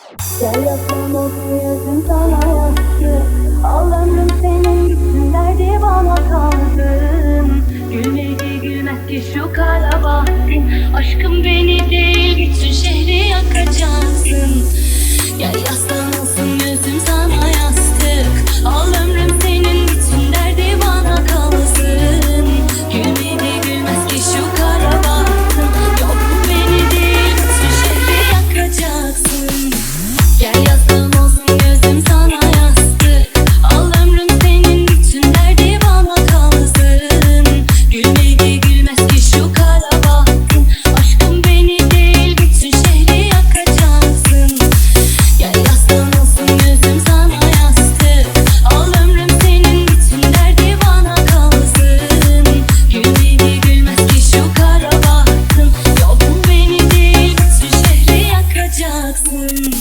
Gel yapmam olsun yüzüm sana yansın. Al ömrüm senin bütün derdi bana kalsın. Gülmedi gülmez ki şu kara bahtın. Aşkım beni değil bütün şehri yakacaksın. Gel yaslan olsun yüzüm sana yastık. Al ömrüm senin bütün derdi bana kalsın. Gülmedi gülmez ki şu kara bahtın. Yok beni değil bütün şehri yakacaksın. Gel yaslan olsun gözüm sana yastık. Al ömrüm senin bütün derdi bana kalsın. Gülmedi gülmez ki şu kara bahtın. Aşkım beni değil bütün şehri yakacaksın. Gel yaslan olsun gözüm sana yastık. Al ömrüm senin bütün derdi bana kalsın. Gülmedi gülmez ki şu kara bahtın. Yok beni değil bütün şehri yakacaksın.